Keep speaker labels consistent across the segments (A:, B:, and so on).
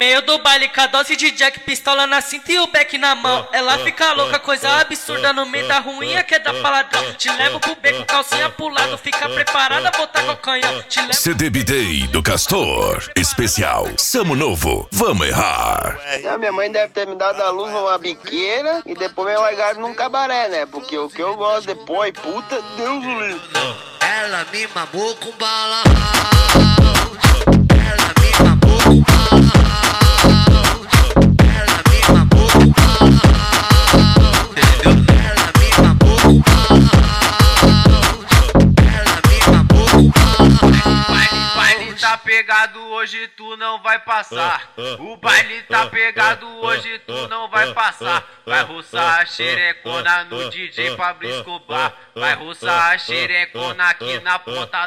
A: Meio do baile, com a dose de Jack, pistola na cinta e o beck na mão. Ela fica louca, coisa absurda no meio da ruinha, que é da paladrão. Te levo pro beco, calcinha pro lado, fica preparada, botar com o canhão.
B: CDB Day do Castor, especial Samo Novo, vamos errar.
C: Minha mãe deve ter me dado a luz numa biqueira e depois me largaram num cabaré, né? Porque o que eu gosto depois, puta, Deus o livre.
D: Ela me mamou com bala house. Ela me mamou com bala house. Ela me mamou com bala house. Ela me mamou com bala house. Ela me mamou com bala house.
E: O baile tá pegado, hoje tu não vai passar. O baile tá pegado, hoje tu não vai passar. Vai roçar a xerecona no DJ Pablo Escobar. Vai roçar a xerecona aqui na ponta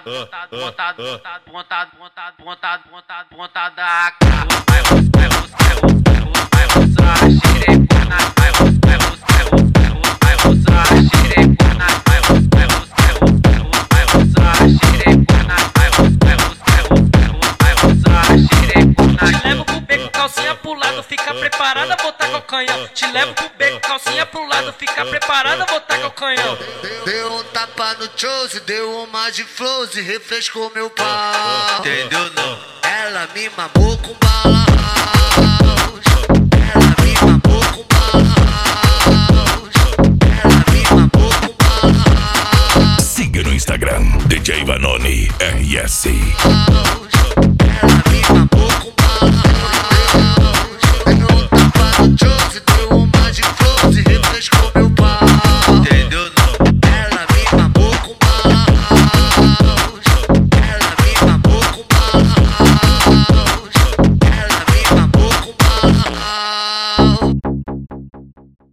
E: da cara. Vai roçar a xerecona, vai roçar a xerecona, vai roçar a xerecona, vai roçar a xerecona.
A: Te levo pro beco, calcinha pro lado, fica preparada, botar com o canhão. Te levo pro beco, calcinha pro lado, fica preparada, botar com o canhão.
D: Deu um tapa no chose, deu uma de flows e refrescou meu pau.
E: Entendeu não?
D: Ela me mamou com bala house. Ela me mamou com bala house. Ela me mamou com bala house.
B: Siga no Instagram, DJ Vanoni RS.